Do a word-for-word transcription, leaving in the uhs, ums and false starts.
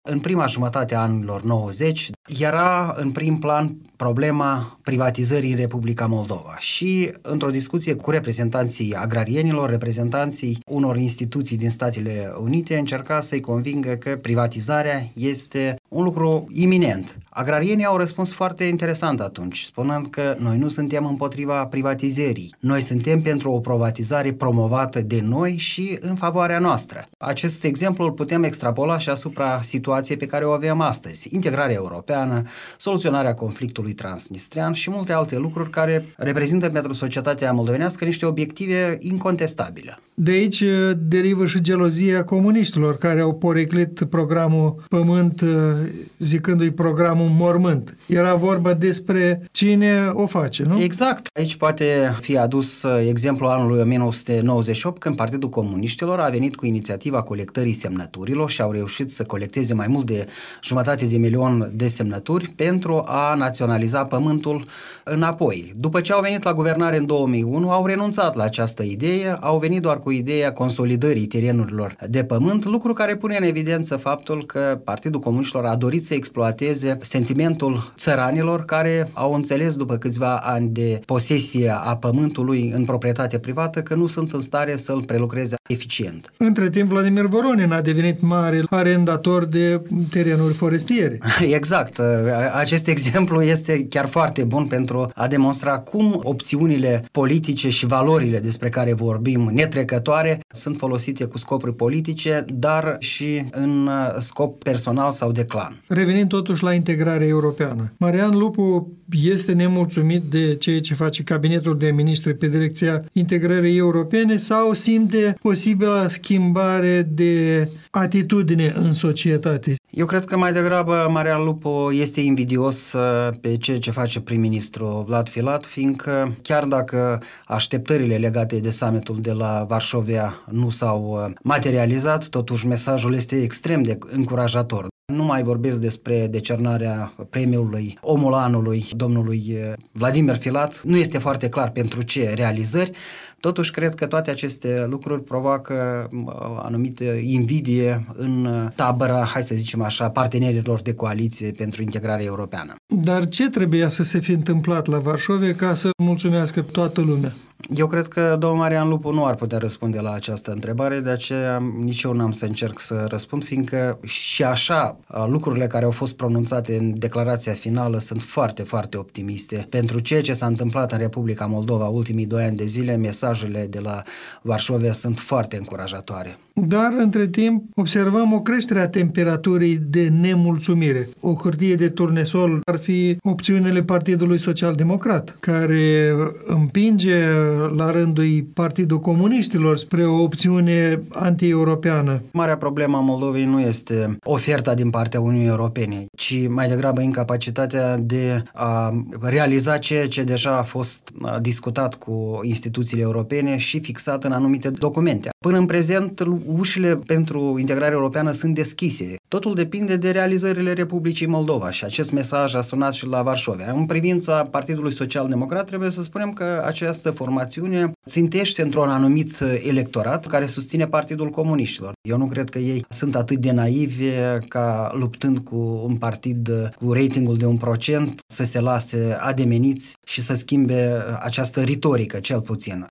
În prima jumătate a anilor nouăzeci era în prim plan problema privatizării în Republica Moldova și într-o discuție cu reprezentanții agrarienilor, reprezentanții unor instituții din Statele Unite, încerca să-i convingă că privatizarea este un lucru iminent. Agrarienii au răspuns foarte interesant atunci, spunând că noi nu suntem împotriva privatizării, noi suntem pentru o privatizare promovată de noi și în favoarea noastră. Acest exemplu îl putem extrapola și asupra situației pe care o avem astăzi, integrarea europeană, soluționarea conflictului transnistrian și multe alte lucruri care reprezintă pentru societatea moldovenească niște obiective incontestabile. De aici derivă și gelozia comuniștilor care au poreclit programul Pământ, zicându-i programul Mormânt. Era vorba despre cine o face, nu? Exact. Aici poate fi adus exemplul anului o mie nouă sute nouăzeci și opt, când Partidul Comuniștilor a venit cu inițiativa colectării semnăturilor și au reușit să colecteze mai mult de jumătate de milion de semnături pentru a naționaliza pământul înapoi. După ce au venit la guvernare în două mii unu, au renunțat la această idee, au venit doar cu ideea consolidării terenurilor de pământ, lucru care pune în evidență faptul că Partidul Comuniștilor a dorit să exploateze sentimentul țăranilor care au înțeles după câțiva ani de posesie a pământului în proprietate privată că nu sunt în stare să-l prelucreze eficient. Între timp, Vladimir Voronin a devenit mare arendator de terenuri forestiere. Exact. Acest exemplu este chiar foarte bun pentru a demonstra cum opțiunile politice și valorile despre care vorbim netrecătoare sunt folosite cu scopuri politice, dar și în scop personal sau de clan. Revenind totuși la integrarea europeană. Marian Lupu este nemulțumit de ceea ce face cabinetul de miniștri pe direcția integrării europene sau simte posibilă schimbare de atitudine în societate? Eu cred că mai degrabă Marian Lupu este invidios pe ceea ce face prim-ministru Vlad Filat, fiindcă chiar dacă așteptările legate de summitul de la Varșovia nu s-au materializat, totuși mesajul este extrem de încurajator. Nu mai vorbesc despre decernarea premiului Omul Anului domnului Vladimir Filat. Nu este foarte clar pentru ce realizări. Totuși, cred că toate aceste lucruri provoacă anumită invidie în tabăra, hai să zicem așa, partenerilor de coaliție pentru integrarea europeană. Dar ce trebuia să se fi întâmplat la Varșovia ca să mulțumească toată lumea? Eu cred că domnul Marian Lupu nu ar putea răspunde la această întrebare, de aceea nici eu n-am să încerc să răspund, fiindcă și așa lucrurile care au fost pronunțate în declarația finală sunt foarte, foarte optimiste. Pentru ceea ce s-a întâmplat în Republica Moldova ultimii doi ani de zile, mesajele de la Varșovia sunt foarte încurajatoare. Dar, între timp, observăm o creștere a temperaturii de nemulțumire. O hârtie de turnesol ar fi opțiunile Partidului Social-Democrat, care împinge la rândul Partidul Comuniștilor spre o opțiune anti-europeană. Marea problemă a Moldovei nu este oferta din partea Uniunii Europene, ci mai degrabă incapacitatea de a realiza ceea ce deja a fost discutat cu instituțiile europene și fixat în anumite documente. Până în prezent, ușile pentru integrarea europeană sunt deschise. Totul depinde de realizările Republicii Moldova și acest mesaj a sunat și la Varșovia. În privința Partidului Social-Democrat, trebuie să spunem că această formațiune țintește într-un anumit electorat care susține Partidul Comuniștilor. Eu nu cred că ei sunt atât de naivi ca, luptând cu un partid cu ratingul de un procent, să se lase ademeniți și să schimbe această retorică, cel puțin.